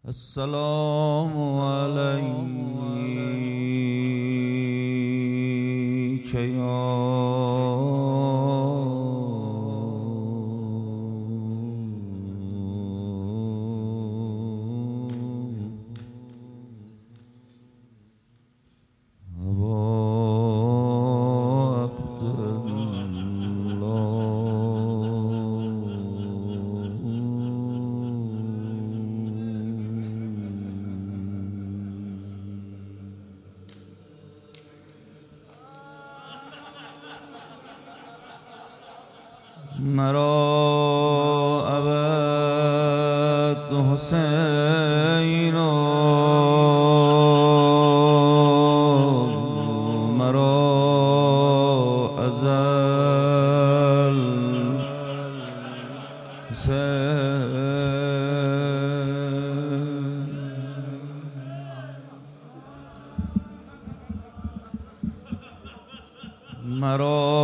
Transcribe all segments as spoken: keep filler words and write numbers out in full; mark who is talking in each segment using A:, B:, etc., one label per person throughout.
A: السلام علیک یا مرا ابد حسین و مرا ازل حسین مرا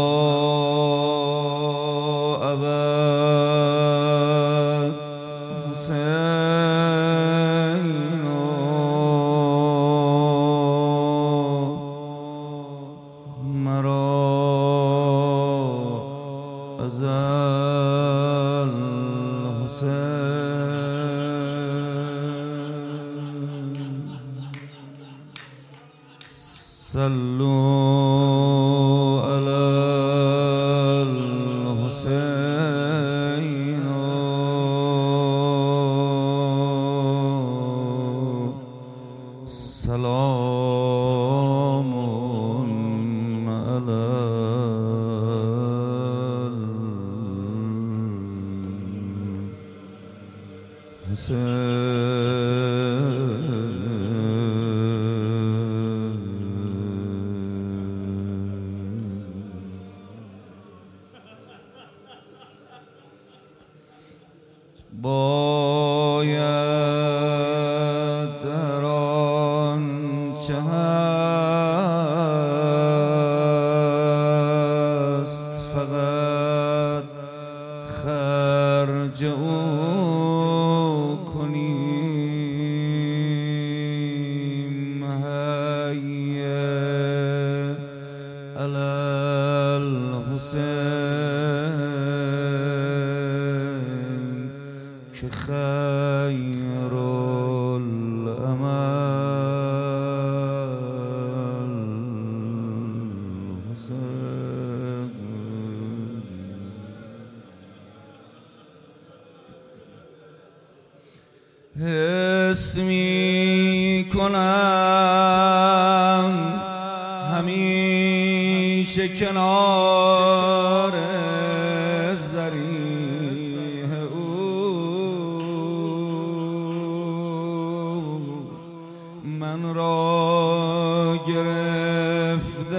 A: صلوا على الحسين سلام على الحسين باید در آنچه هست فقط خرج او کنیم هیه علی الحسین که خیر العمل حسین حس می کنم همیشه کنار ضریح من را گرفته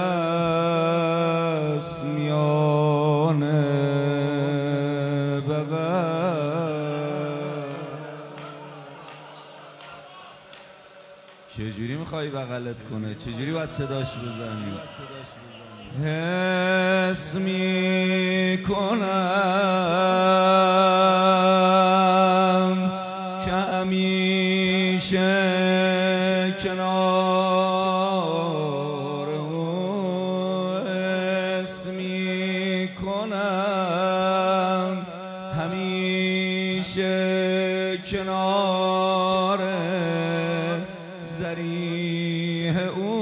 A: است میان بغل. چجوری میخوای بغلت کنه؟ چجوری باید صداش بزنی؟ حس می کنم که همیشه کنار او حس می کنم همیشه کنار ضریح او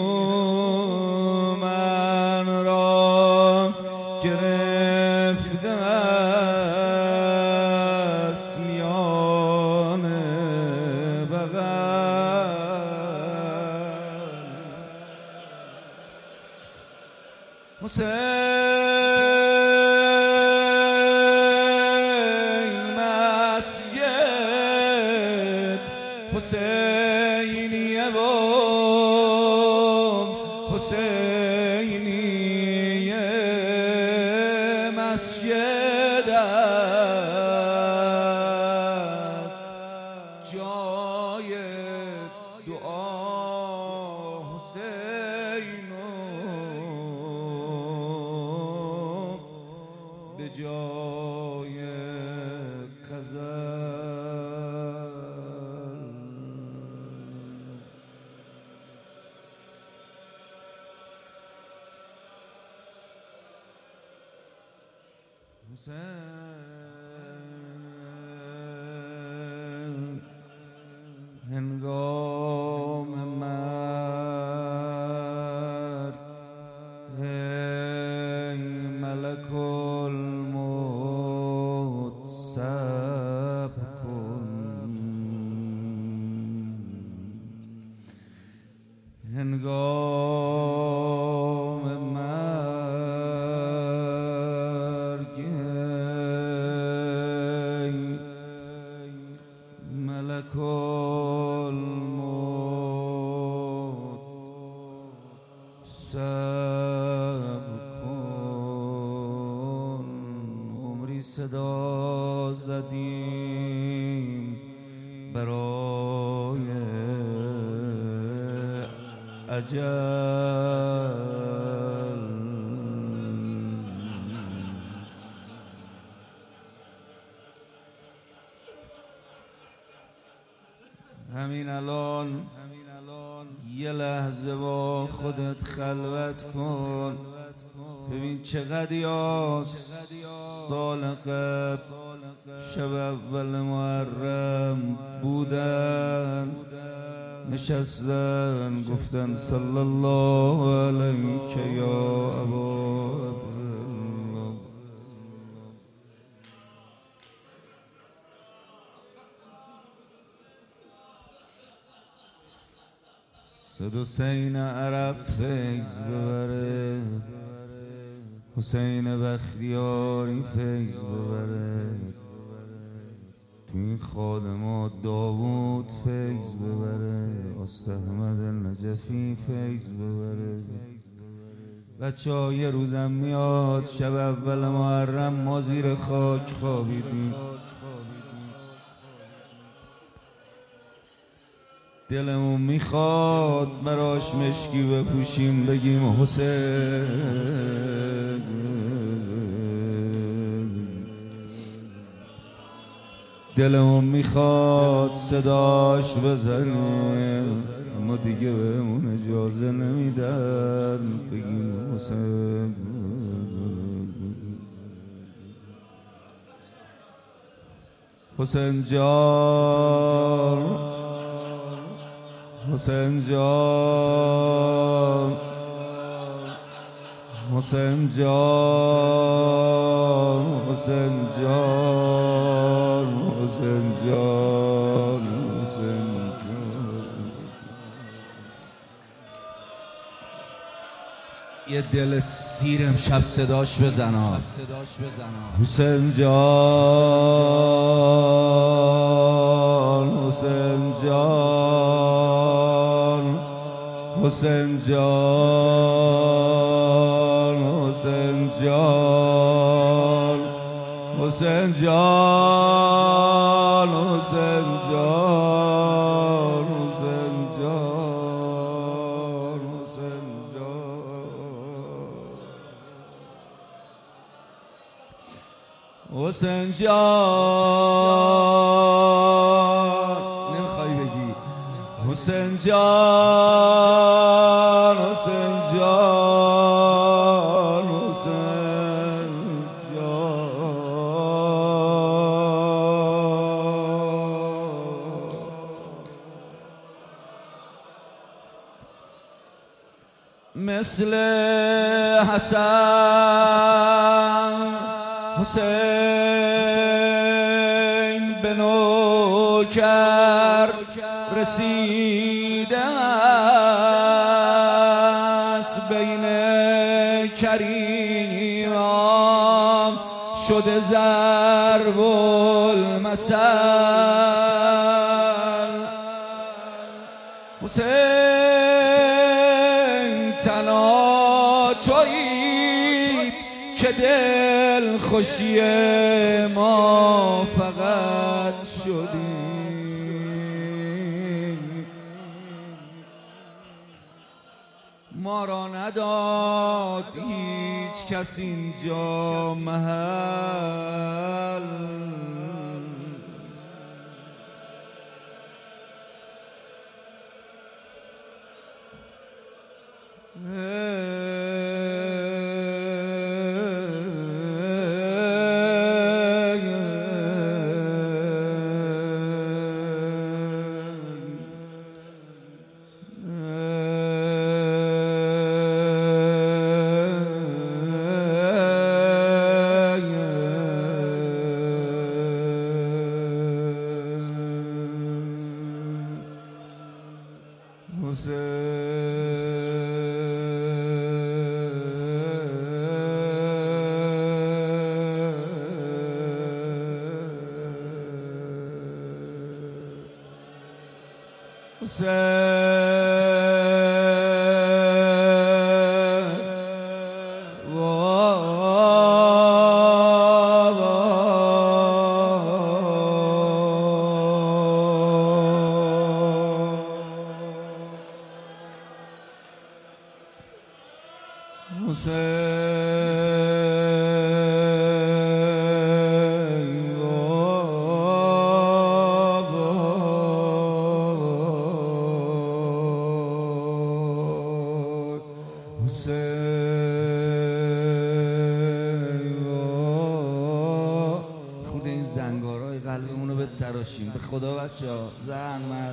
A: من را گرفته است میان حسین مسجد حسینیه و حسینیه مسجد است جای دعا حسین به جای غزل هنگام مرگ ای ملک الموت صبر کن، هنگام مرگ ای ملک الموت صبر کن. عمری صدا زدیم برای اجل، همین الان یه لحظه با خودت خلوت کن، ببین چقدر یاست سال قبل شب اول محرم بودن، نشستن گفتن صلی الله علیک یا ابا عبدالله. صد حسین عرب فیض ببره، حسین بختیاری فیض ببره، تو این خادمات داوود فیض ببره، استاد احمد النجفی فیض ببره. بچه ها یه روزم میاد شب اول محرم ما زیر خاک خوابیدیم، دلمون میخواد براش مشکی بپوشیم بگیم حسین، دلمون میخواد صداش بزنیم اما دیگه بهمون اجازه نمیدن بگیم حسین. حسین جان، حسین جان، حسین جان، حسین جان، حسین جان، حسین جان. یه دل سیر امشب صداش بزنا، حسین جان، حسین جان، حسین جان، حسین جان، حسین جان، حسین جان، حسین جان، حسین جان، حسین جان. نمیخوای بگی حسین جان، حسین جان، حسین جان. مثل حسن حسین به نوکر رسیده است، بین کریمان شده ضرب المثل. حسین تنها تویی که دل خوشی ما فقط شدی، ما را نداد هیچ کس اینجا محل. خود این زنگارای قلبمونو به تراشیم به خدا بچه ها، زن مرد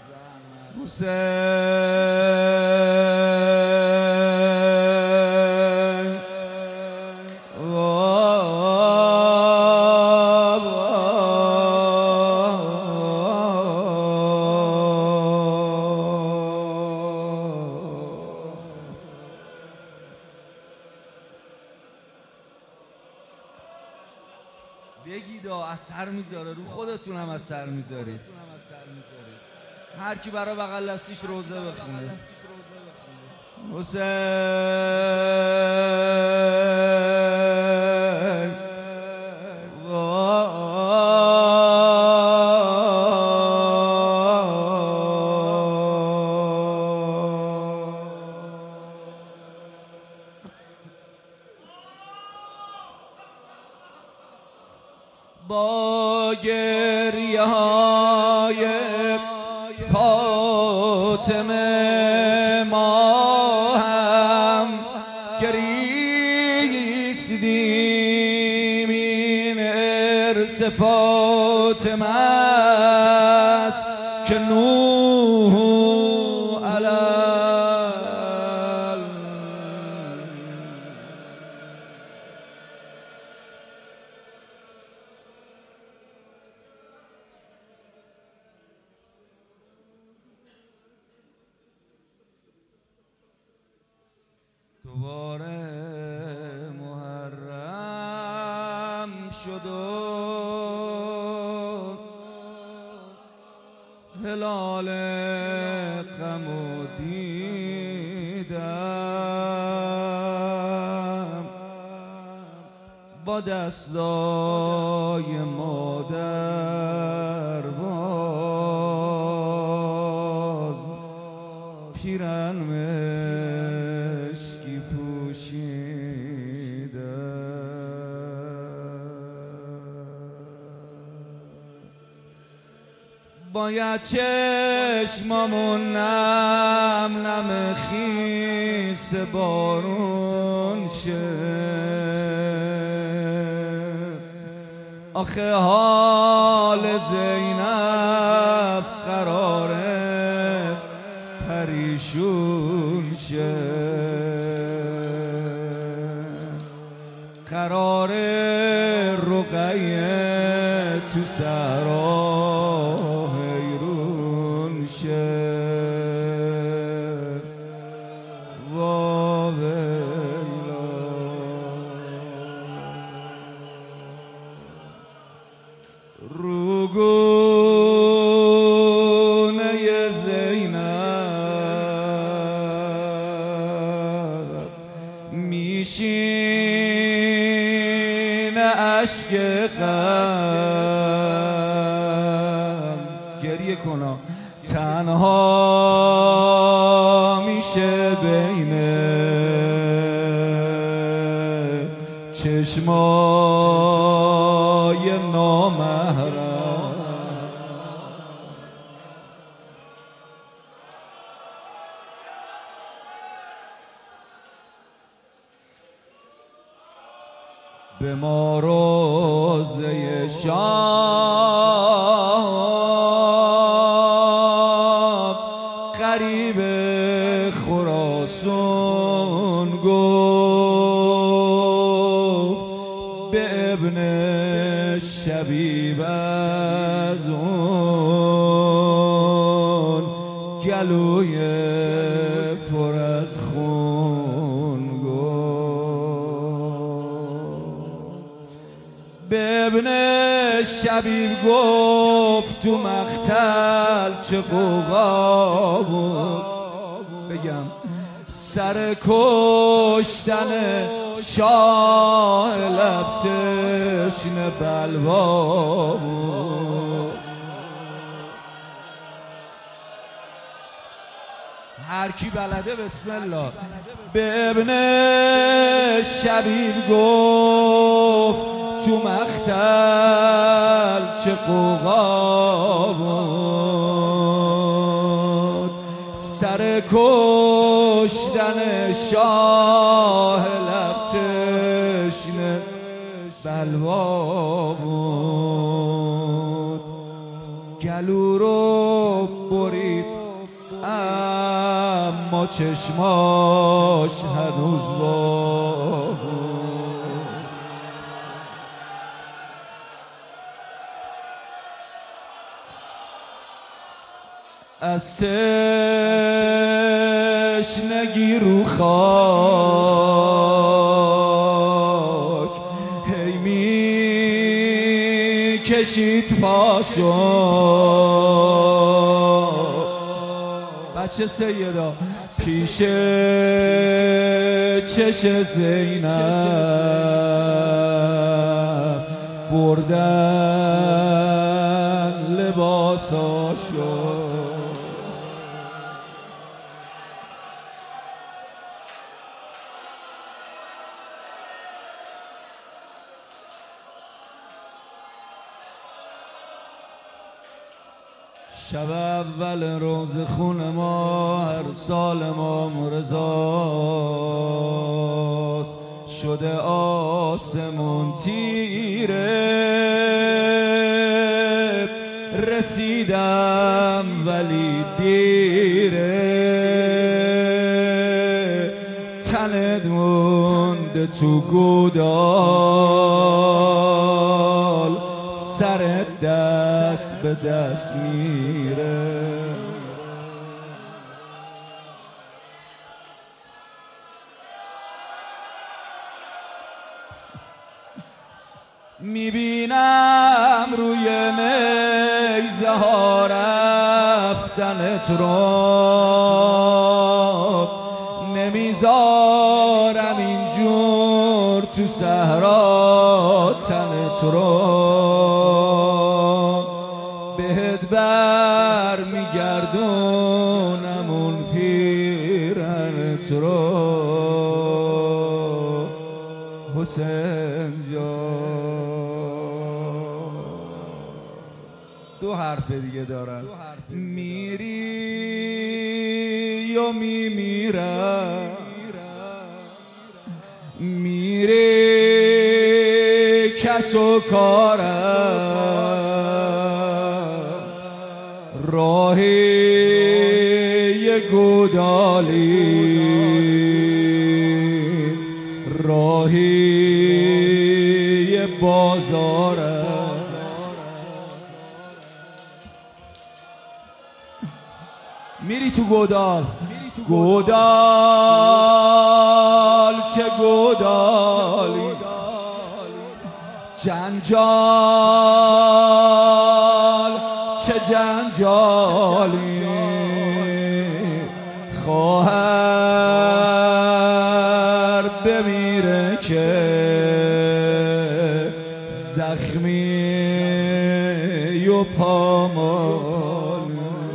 A: بگید اثر میذاره، رو خودتون هم اثر میذارید. هر کی برای بغل دستیش روزه بخونه. حسین با گریه های فاطمه ما هم گریستیم، این ارث فاطمه است که نوح علیه دوباره محرم شد و هلال غم و دیدم، با دستای مادر باز پیرن مشکی پوشیده، باید چشمامون نم نم خیس بارون شه، آخه حال زینب قراره پریشون شه، قراره رقیه تو صحرا حیرون شه. وا ویلا روگونه زینب میشینه اشک غم، گریه کنا تنها میشه بین چشمای نامحرم، به ما روزه شام قریب خراسان گفت به ابن شبیب از اون گلوی پر از خون گفت، به ابن شبیب شبیب گفت تو مقتل چه قوقا بود، بگم سر کشتن شاه لب تشنه بلوا بود. هر کی بلده بسم الله. به ابن شبیب گفت تو مقتل چه قوقا بود، سر کشتن شاه لب تشنه بلوا بود. گلو رو برید اما چشماش هنوز وا بود. از تشنگی رو خاک هی می کشید پاشو. بچه سیدا پیش چش زینب بردن لباساشو. شب اول روز خون ما هر سال ما رضاست، شده آسمون تیره. رسیدم ولی دیره، تنت مونده تو گودال، سر دست به دست میره. میبینم روی نیزه ها رفتنت رو، نمیذارم اینجور تو صحرا تنت رو. بهت بر میگردونم اون پیرنت رو حسین جان. دو حرف دیگه دارن، میری یا میمیرم، میری کس و کارم، راهی گودالی، راهی بازارم. میری تو گودال، گودال چه گودالی، جنجال چه جنجالی، خواهر بمیره که زخمی و پامالی.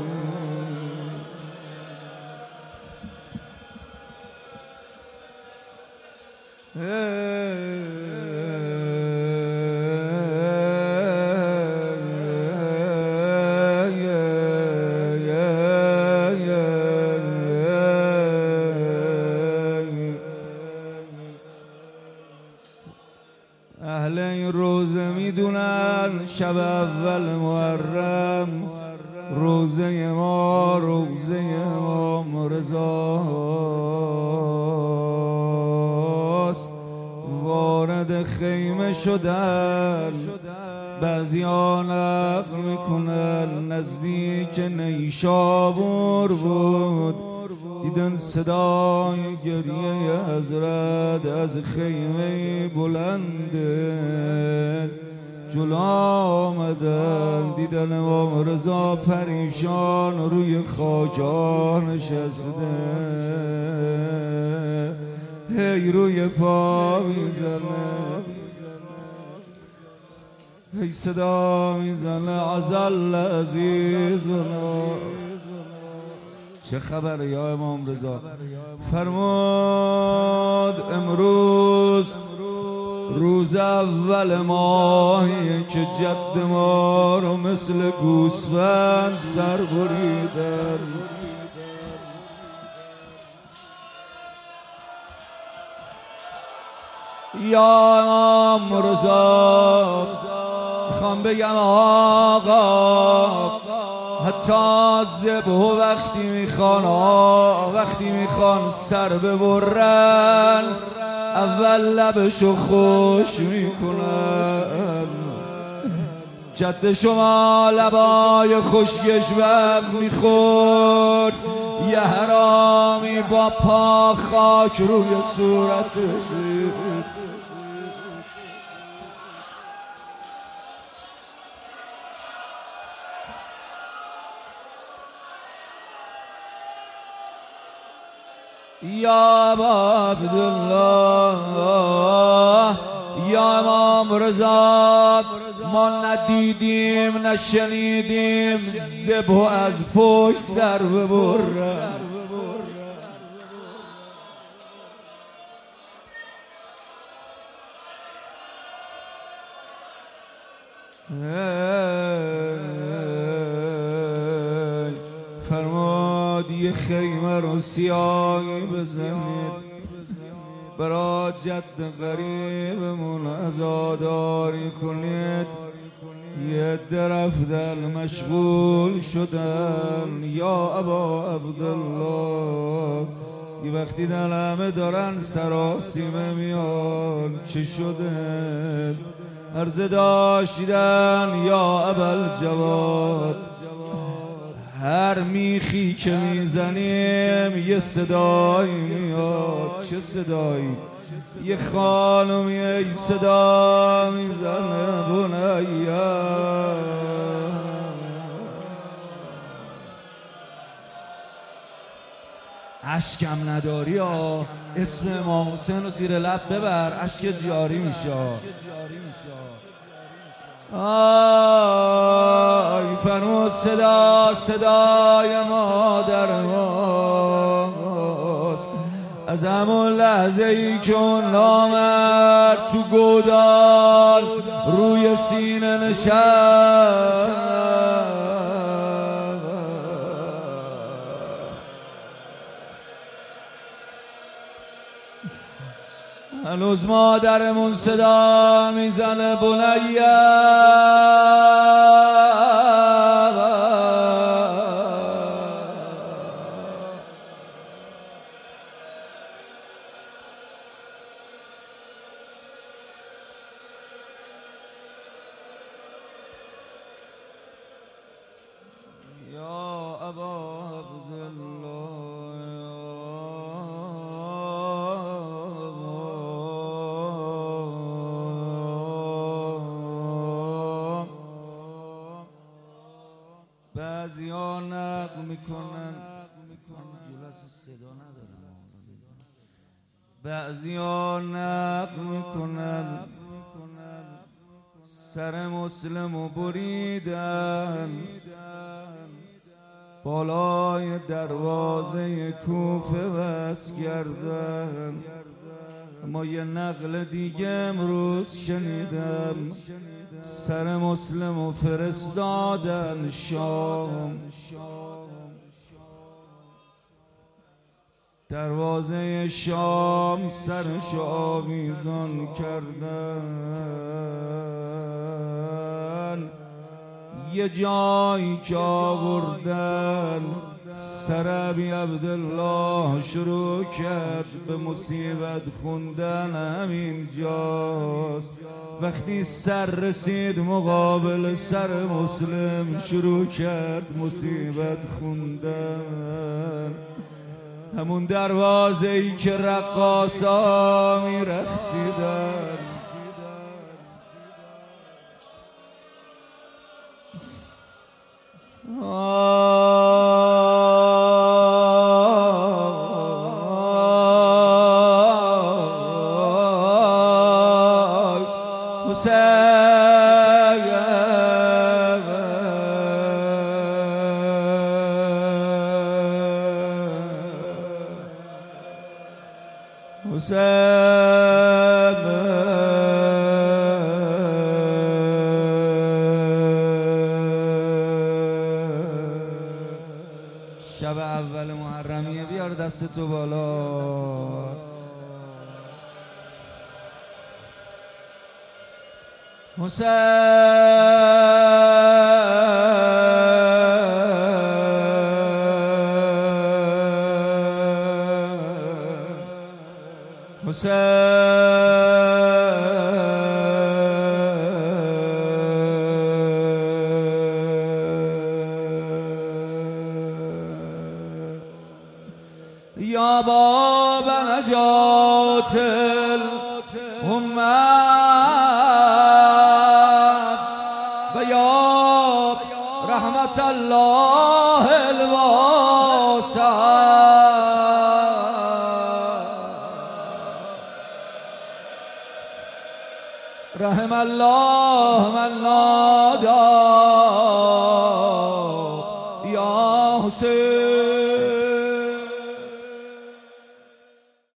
A: اهل این روزه میدونن شب اول محرم روزه ما، روزه ما رضاست. وارد خیمه شدن بعضیا نقل میکنن نزدیک نیشابور بود، دیدن صدای گریه حضرت از خیمه بلنده، جلو آمدن، دیدن امام رضا پریشان روی خاکا نشسته، هی روی پا میزنه، هی صدا میزنه ازل عزیزنا. چه خبر یا امام رضا؟ فرمود امروز روز اول ماهی که جد ما رو مثل گوسفند سر بریدن. یا امام رضا میخوام بگم آقا، حتی ذبح وقتی میخوان وقتی میخوان سر ببرن اول لبشو خوش میکنن. جد شما لبای خوشگش وقت میخورد، یه حرامی با پا خاک روی صورتش. یا ابا عبدالله، یا امام رضا، ما ندیدیم نشنیدیم ذبح از پشت سر ببرن. فرمود یه خیمه رو سیاهی بزنید، برا جد غریبمون عزاداری کنید. یه درفتن مشغول شدن. یا ابا عبدالله، یه وقتی دل همه دارن سراسیمه میان، چه شده؟ عرض داشتن یا ابوالجواد، هر میخی که میزنیم یه صدایی میاد. چه صدایی؟ یه خانمی ای صدا میزنه بنیا. اشکم نداری ها، اسم امام حسین رو زیر لب ببر، اشک جاری میشه. آی فرمود صدا صدای مادر ماست، از همون لحظه ای که اون نامرد تو گودال روی سینه نشست، هنوز مادرمون صدا میزنه بنیا. یا ابا عبدالله، بعضی ها نقل میکنن، جلوس صدا ندارم، بعضی ها نقل میکنن سر مسلمو بریدن، بالای دروازه کوفه بس کردن. اما یه نقل دیگه امروز شنیدم، سر مسلمو فرستادن شام، دروازه شام سرشو آویزان کردن. یه جایی که آوردن سر ابی عبدالله شروع کرد به مصیبت خوندن. همین جاست وقتی سر رسید مقابل سر مسلم شروع کرد مصیبت خوندن. همون دروازه ای که رقاصا می رقصیدن، شب اول محرمیه، بیار دست تو بالا. حسین حسین یا باب نجات الامت و یا رحمت الله الواسع، رحم الله من نادى یا حسین.